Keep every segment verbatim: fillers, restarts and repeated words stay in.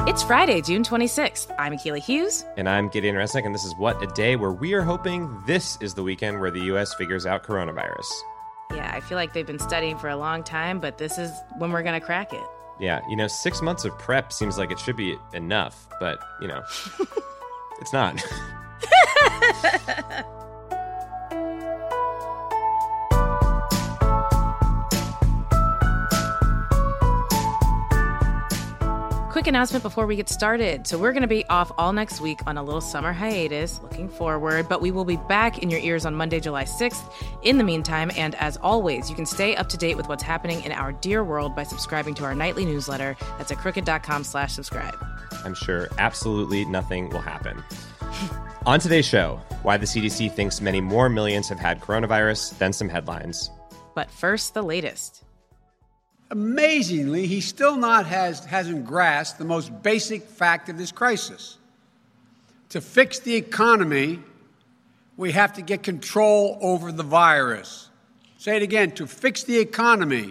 It's Friday, June twenty-sixth. I'm Akila Hughes. And I'm Gideon Resnick, and this is What a Day, where we are hoping this is the weekend where the U S figures out coronavirus. Yeah, I feel like they've been studying for a long time, but this is when we're going to crack it. Yeah, you know, six months of prep seems like it should be enough, but, you know, it's not. Quick announcement before we get started. So we're going to be off all next week on a little summer hiatus, looking forward, but we will be back in your ears on Monday, July sixth. In the meantime, and as always, you can stay up to date with what's happening in our dear world by subscribing to our nightly newsletter. That's at crooked.com slash subscribe. I'm sure absolutely nothing will happen. On today's show, why the C D C thinks many more millions have had coronavirus, then some headlines. But first, the latest. Amazingly, he still not has, hasn't grasped the most basic fact of this crisis. To fix the economy, we have to get control over the virus. Say it again, to fix the economy,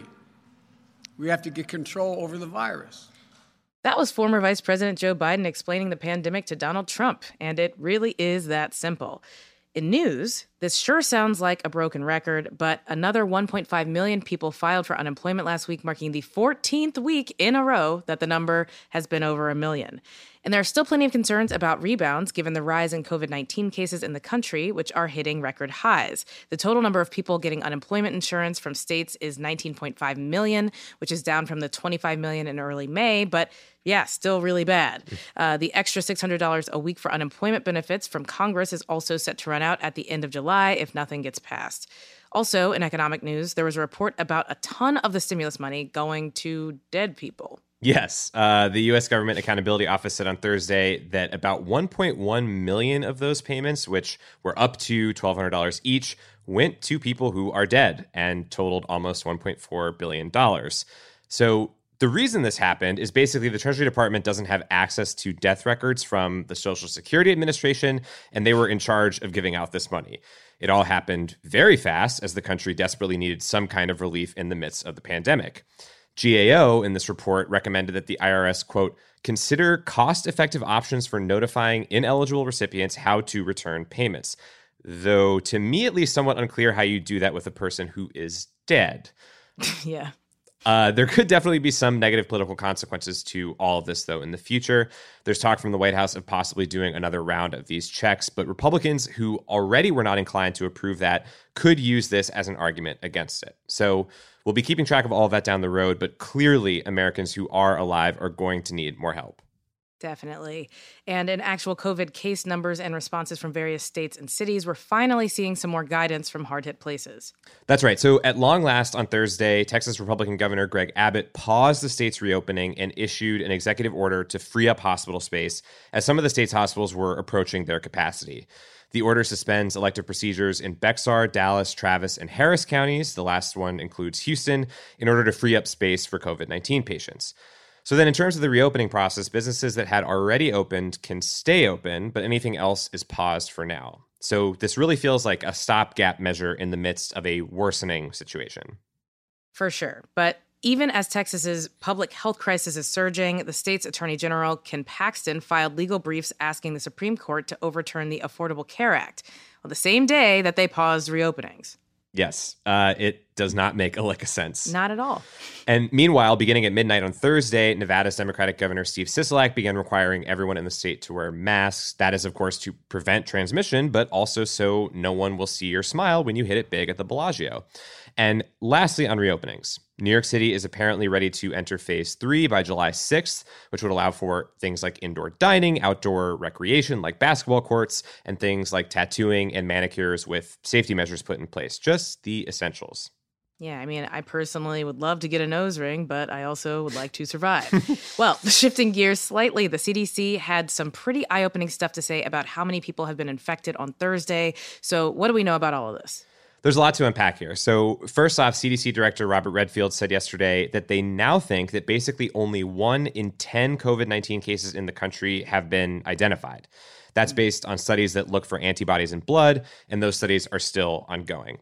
we have to get control over the virus. That was former Vice President Joe Biden explaining the pandemic to Donald Trump, and it really is that simple. In news, this sure sounds like a broken record, but another one point five million people filed for unemployment last week, marking the fourteenth week in a row that the number has been over a million. And there are still plenty of concerns about rebounds given the rise in covid nineteen cases in the country, which are hitting record highs. The total number of people getting unemployment insurance from states is nineteen point five million, which is down from the twenty-five million in early May, but yeah, still really bad. Uh, the extra six hundred dollars a week for unemployment benefits from Congress is also set to run out at the end of July if nothing gets passed. Also, in economic news, there was a report about a ton of the stimulus money going to dead people. Yes, uh, the U S Government Accountability Office said on Thursday that about one point one million of those payments, which were up to twelve hundred dollars each, went to people who are dead and totaled almost one point four billion dollars. So the reason this happened is basically the Treasury Department doesn't have access to death records from the Social Security Administration, and they were in charge of giving out this money. It all happened very fast as the country desperately needed some kind of relief in the midst of the pandemic. G A O in this report recommended that the I R S, quote, consider cost-effective options for notifying ineligible recipients how to return payments. Though, to me at least, somewhat unclear how you do that with a person who is dead. Yeah. Uh, there could definitely be some negative political consequences to all of this, though, in the future. There's talk from the White House of possibly doing another round of these checks, but Republicans who already were not inclined to approve that could use this as an argument against it. So we'll be keeping track of all of that down the road, but clearly Americans who are alive are going to need more help. Definitely. And in actual COVID case numbers and responses from various states and cities, we're finally seeing some more guidance from hard-hit places. That's right. So at long last on Thursday, Texas Republican Governor Greg Abbott paused the state's reopening and issued an executive order to free up hospital space as some of the state's hospitals were approaching their capacity. The order suspends elective procedures in Bexar, Dallas, Travis, and Harris counties. The last one includes Houston, in order to free up space for covid nineteen patients. So then in terms of the reopening process, businesses that had already opened can stay open, but anything else is paused for now. So this really feels like a stopgap measure in the midst of a worsening situation. For sure. But even as Texas's public health crisis is surging, the state's Attorney General, Ken Paxton, filed legal briefs asking the Supreme Court to overturn the Affordable Care Act on the same day that they paused reopenings. Yes, uh, it does not make a lick of sense. Not at all. And meanwhile, beginning at midnight on Thursday, Nevada's Democratic Governor Steve Sisolak began requiring everyone in the state to wear masks. That is, of course, to prevent transmission, but also so no one will see your smile when you hit it big at the Bellagio. And lastly, on reopenings, New York City is apparently ready to enter phase three by July sixth, which would allow for things like indoor dining, outdoor recreation like basketball courts, and things like tattooing and manicures with safety measures put in place. Just the essentials. Yeah, I mean, I personally would love to get a nose ring, but I also would like to survive. Well, shifting gears slightly, the C D C had some pretty eye-opening stuff to say about how many people have been infected on Thursday. So what do we know about all of this? There's a lot to unpack here. So first off, C D C Director Robert Redfield said yesterday that they now think that basically only one in ten covid nineteen cases in the country have been identified. That's based on studies that look for antibodies in blood, and those studies are still ongoing.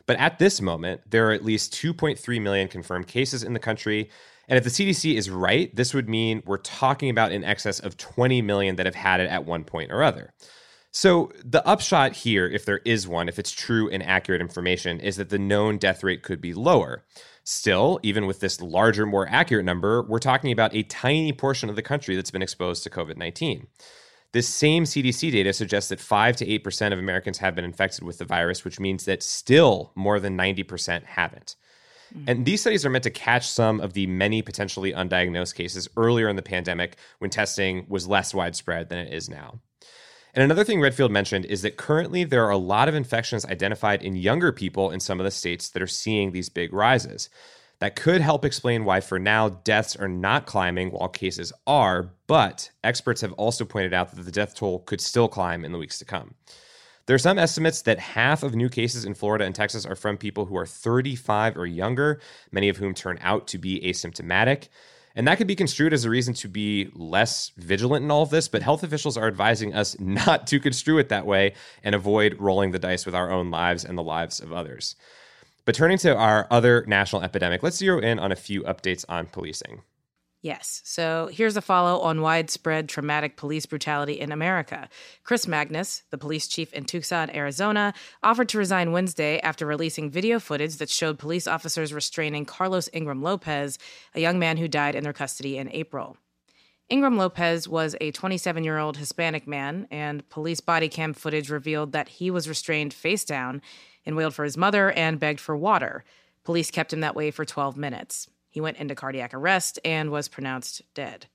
But at this moment, there are at least two point three million confirmed cases in the country. And if the C D C is right, this would mean we're talking about in excess of twenty million that have had it at one point or other. So the upshot here, if there is one, if it's true and accurate information, is that the known death rate could be lower. Still, even with this larger, more accurate number, we're talking about a tiny portion of the country that's been exposed to covid nineteen. This same C D C data suggests that five to eight percent of Americans have been infected with the virus, which means that still more than ninety percent haven't. Mm. And these studies are meant to catch some of the many potentially undiagnosed cases earlier in the pandemic when testing was less widespread than it is now. And another thing Redfield mentioned is that currently there are a lot of infections identified in younger people in some of the states that are seeing these big rises. That could help explain why, for now, deaths are not climbing while cases are, but experts have also pointed out that the death toll could still climb in the weeks to come. There are some estimates that half of new cases in Florida and Texas are from people who are thirty-five or younger, many of whom turn out to be asymptomatic. And that could be construed as a reason to be less vigilant in all of this, but health officials are advising us not to construe it that way and avoid rolling the dice with our own lives and the lives of others. But turning to our other national epidemic, let's zero in on a few updates on policing. Yes. So here's a follow on widespread traumatic police brutality in America. Chris Magnus, the police chief in Tucson, Arizona, offered to resign Wednesday after releasing video footage that showed police officers restraining Carlos Ingram Lopez, a young man who died in their custody in April. Ingram Lopez was a twenty-seven-year-old Hispanic man, and police body cam footage revealed that he was restrained face down and wailed for his mother and begged for water. Police kept him that way for twelve minutes. He went into cardiac arrest and was pronounced dead.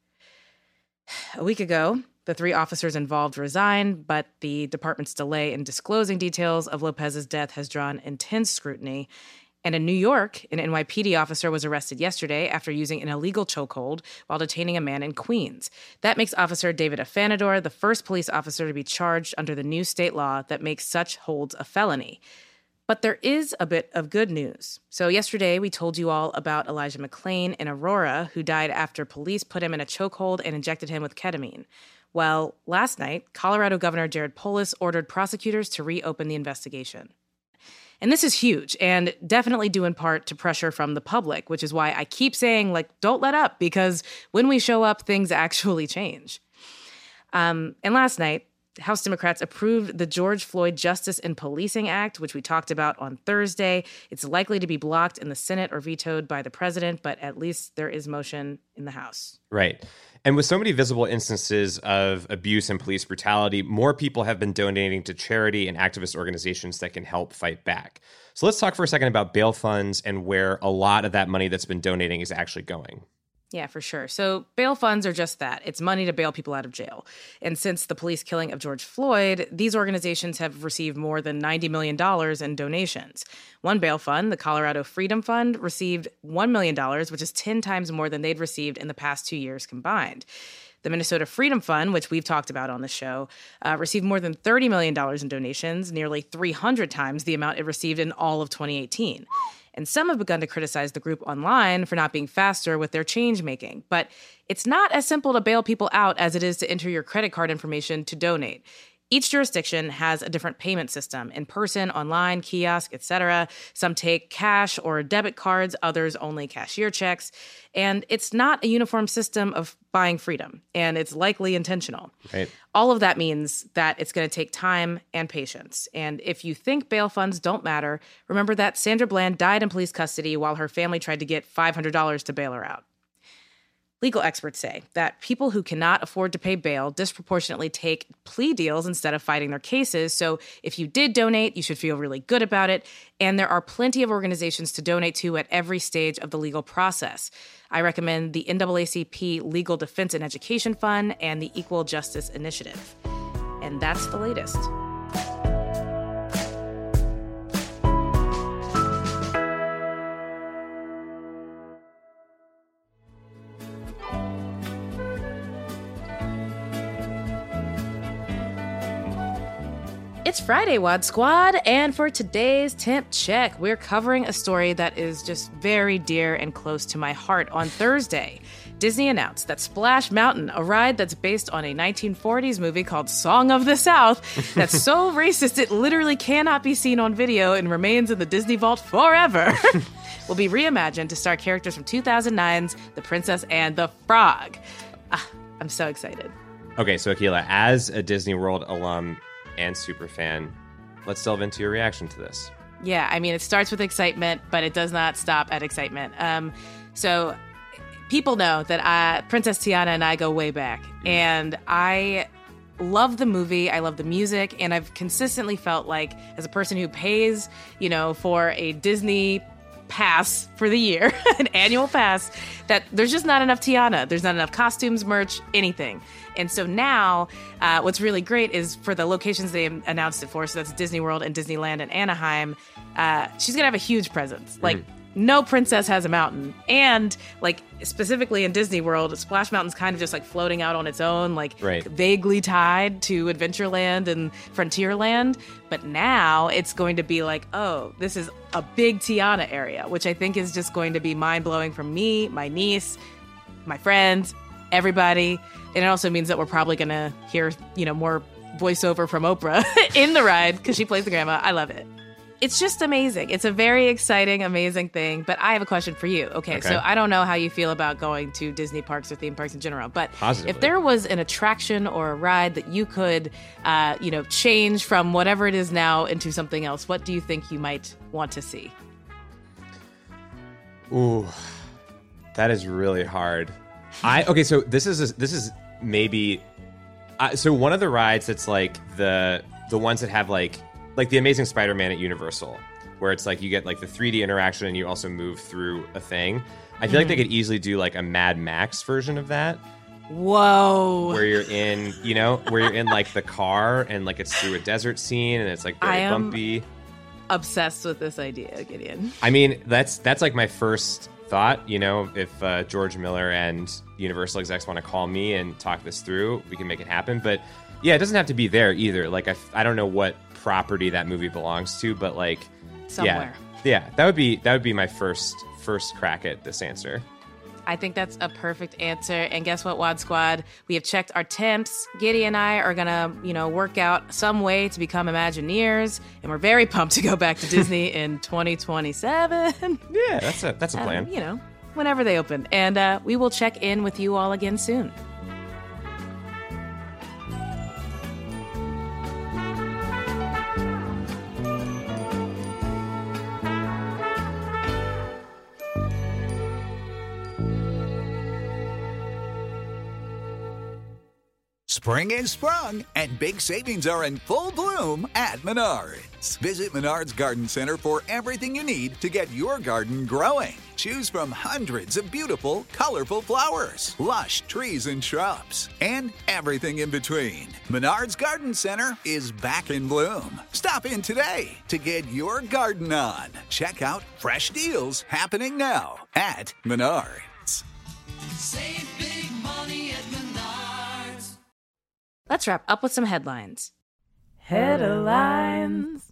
A week ago, the three officers involved resigned, but the department's delay in disclosing details of Lopez's death has drawn intense scrutiny. And in New York, an N Y P D officer was arrested yesterday after using an illegal chokehold while detaining a man in Queens. That makes Officer David Afanador the first police officer to be charged under the new state law that makes such holds a felony. But there is a bit of good news. So yesterday, we told you all about Elijah McClain in Aurora, who died after police put him in a chokehold and injected him with ketamine. Well, last night, Colorado Governor Jared Polis ordered prosecutors to reopen the investigation. And this is huge, and definitely due in part to pressure from the public, which is why I keep saying, like, don't let up, because when we show up, things actually change. Um, and last night, House Democrats approved the George Floyd Justice in Policing Act, which we talked about on Thursday. It's likely to be blocked in the Senate or vetoed by the president, but at least there is motion in the House. Right. And with so many visible instances of abuse and police brutality, more people have been donating to charity and activist organizations that can help fight back. So let's talk for a second about bail funds and where a lot of that money that's been donating is actually going. Yeah, for sure. So bail funds are just that. It's money to bail people out of jail. And since the police killing of George Floyd, these organizations have received more than ninety million dollars in donations. One bail fund, the Colorado Freedom Fund, received one million dollars, which is ten times more than they'd received in the past two years combined. The Minnesota Freedom Fund, which we've talked about on the show, uh, received more than thirty million dollars in donations, nearly three hundred times the amount it received in all of twenty eighteen. And some have begun to criticize the group online for not being faster with their change making. But it's not as simple to bail people out as it is to enter your credit card information to donate. Each jurisdiction has a different payment system, in person, online, kiosk, et cetera. Some take cash or debit cards, others only cashier checks. And it's not a uniform system of buying freedom, and it's likely intentional. Right. All of that means that it's going to take time and patience. And if you think bail funds don't matter, remember that Sandra Bland died in police custody while her family tried to get five hundred dollars to bail her out. Legal experts say that people who cannot afford to pay bail disproportionately take plea deals instead of fighting their cases. So if you did donate, you should feel really good about it. And there are plenty of organizations to donate to at every stage of the legal process. I recommend the N double A C P Legal Defense and Education Fund and the Equal Justice Initiative. And that's the latest. It's Friday, Wad Squad, and for today's Temp Check, we're covering a story that is just very dear and close to my heart. On Thursday, Disney announced that Splash Mountain, a ride that's based on a nineteen forties movie called Song of the South, that's so racist it literally cannot be seen on video and remains in the Disney vault forever, will be reimagined to star characters from two thousand nine's The Princess and the Frog. Ah, I'm so excited. Okay, so Akilah, as a Disney World alum and super fan, let's delve into your reaction to this. Yeah, I mean, it starts with excitement, but it does not stop at excitement. Um, so people know that I, Princess Tiana and I go way back, and I love the movie. I love the music, and I've consistently felt like, as a person who pays, you know, for a Disney pass for the year, an annual pass, that there's just not enough Tiana. There's not enough costumes, merch, anything. And so now uh, what's really great is for the locations they announced it for, so that's Disney World and Disneyland and Anaheim, uh, she's going to have a huge presence. Like, mm. no princess has a mountain. And, like, specifically in Disney World, Splash Mountain's kind of just, like, floating out on its own, like, right. vaguely tied to Adventureland and Frontierland. But now it's going to be like, oh, this is a big Tiana area, which I think is just going to be mind-blowing for me, my niece, my friends, everybody. And it also means that we're probably going to hear, you know, more voiceover from Oprah in the ride because she plays the grandma. I love it. It's just amazing. It's a very exciting, amazing thing. But I have a question for you. Okay, okay. So I don't know how you feel about going to Disney parks or theme parks in general, but Positively. If there was an attraction or a ride that you could, uh, you know, change from whatever it is now into something else, what do you think you might want to see? Ooh, that is really hard. I okay, so this is a, this is maybe uh, so one of the rides that's like the the ones that have like like the Amazing Spider-Man at Universal, where it's like you get like the three D interaction and you also move through a thing. I feel mm. like they could easily do like a Mad Max version of that. Whoa! Where you're in, you know, where you're in like the car and like it's through a desert scene and it's like very I am bumpy. Obsessed with this idea, Gideon. I mean, that's that's like my first thought. You know, if uh, George Miller and Universal execs want to call me and talk this through, we can make it happen. But yeah, it doesn't have to be there either. Like I, I don't know what property that movie belongs to, but like somewhere. Yeah, yeah, that would be that would be my first first crack at this answer. I think that's a perfect answer. And guess what, Wad Squad? We have checked our temps. Giddy and I are going to, you know, work out some way to become Imagineers. And we're very pumped to go back to Disney in twenty twenty-seven. Yeah, that's a, that's a plan. Um, you know, whenever they open. And uh, we will check in with you all again soon. Spring is sprung, and big savings are in full bloom at Menards. Visit Menards Garden Center for everything you need to get your garden growing. Choose from hundreds of beautiful, colorful flowers, lush trees and shrubs, and everything in between. Menards Garden Center is back in bloom. Stop in today to get your garden on. Check out fresh deals happening now at Menards. Save big money at Menards. Let's wrap up with some headlines. Headlines.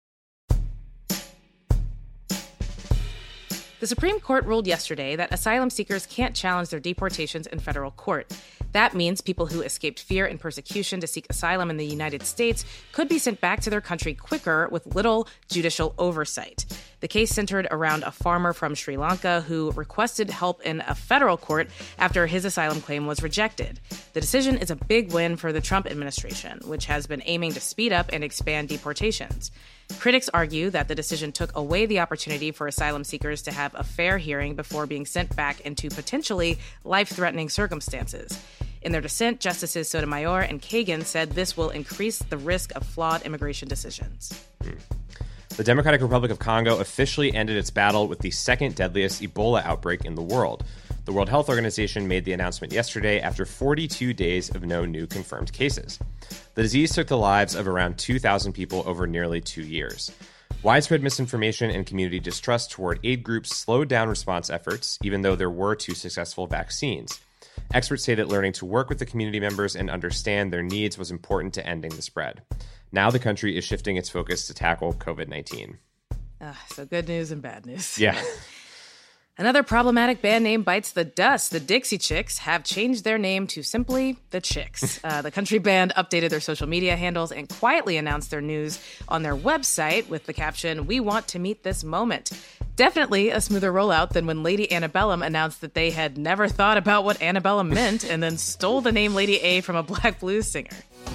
The Supreme Court ruled yesterday that asylum seekers can't challenge their deportations in federal court. That means people who escaped fear and persecution to seek asylum in the United States could be sent back to their country quicker with little judicial oversight. The case centered around a farmer from Sri Lanka who requested help in a federal court after his asylum claim was rejected. The decision is a big win for the Trump administration, which has been aiming to speed up and expand deportations. Critics argue that the decision took away the opportunity for asylum seekers to have a fair hearing before being sent back into potentially life-threatening circumstances. In their dissent, Justices Sotomayor and Kagan said this will increase the risk of flawed immigration decisions. The Democratic Republic of Congo officially ended its battle with the second deadliest Ebola outbreak in the world. The World Health Organization made the announcement yesterday after forty-two days of no new confirmed cases. The disease took the lives of around two thousand people over nearly two years. Widespread misinformation and community distrust toward aid groups slowed down response efforts, even though there were two successful vaccines. Experts say that learning to work with the community members and understand their needs was important to ending the spread. Now the country is shifting its focus to tackle covid nineteen. Uh, so good news and bad news. Yeah. Another problematic band name bites the dust. The Dixie Chicks have changed their name to simply The Chicks. Uh, the country band updated their social media handles and quietly announced their news on their website with the caption, "We want to meet this moment." Definitely a smoother rollout than when Lady Antebellum announced that they had never thought about what antebellum meant and then stole the name Lady A from a black blues singer.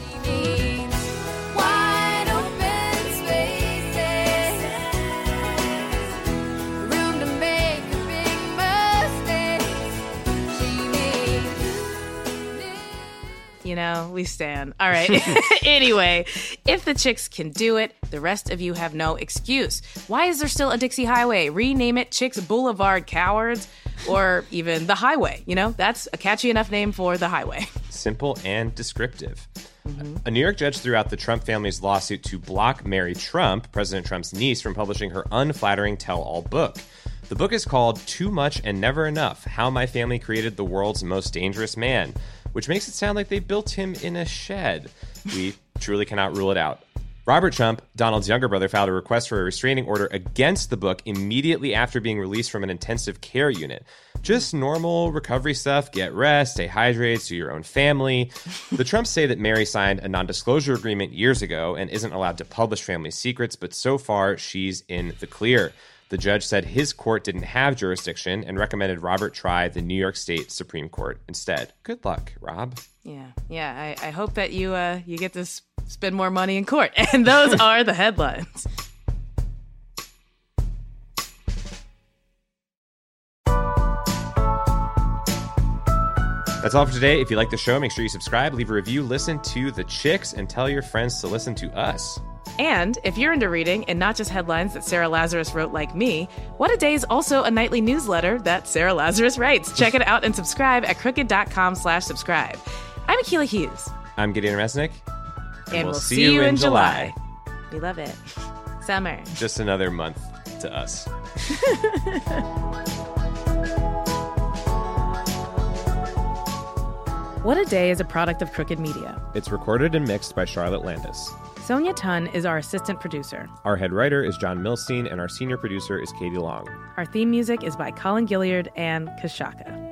You know, we stand. All right. Anyway, if the Chicks can do it, the rest of you have no excuse. Why is there still a Dixie Highway? Rename it Chicks Boulevard, cowards. Or even The Highway. You know, that's a catchy enough name for The Highway. Simple and descriptive. Mm-hmm. A New York judge threw out the Trump family's lawsuit to block Mary Trump, President Trump's niece, from publishing her unflattering tell-all book. The book is called Too Much and Never Enough: How My Family Created the World's Most Dangerous Man, which makes it sound like they built him in a shed. We truly cannot rule it out. Robert Trump, Donald's younger brother, filed a request for a restraining order against the book immediately after being released from an intensive care unit. Just normal recovery stuff: get rest, stay hydrated, see your own family. The Trumps say that Mary signed a non-disclosure agreement years ago and isn't allowed to publish family secrets, but so far she's in the clear. The judge said his court didn't have jurisdiction and recommended Robert try the New York State Supreme Court instead. Good luck, Rob. Yeah, yeah. I, I hope that you uh, you get to s- spend more money in court. And those are the headlines. That's all for today. If you like the show, make sure you subscribe, leave a review, listen to The Chicks, and tell your friends to listen to us. And if you're into reading and not just headlines that Sarah Lazarus wrote like me, What a Day is also a nightly newsletter that Sarah Lazarus writes. Check it out and subscribe at crooked.com slash subscribe. I'm Akilah Hughes. I'm Gideon Resnick. And, and we'll, we'll see, see you in July. July. We love it. Summer. Just another month to us. What a Day is a product of Crooked Media. It's recorded and mixed by Charlotte Landis. Sonia Tun is our assistant producer. Our head writer is John Milstein, and our senior producer is Katie Long. Our theme music is by Colin Gilliard and Kashaka.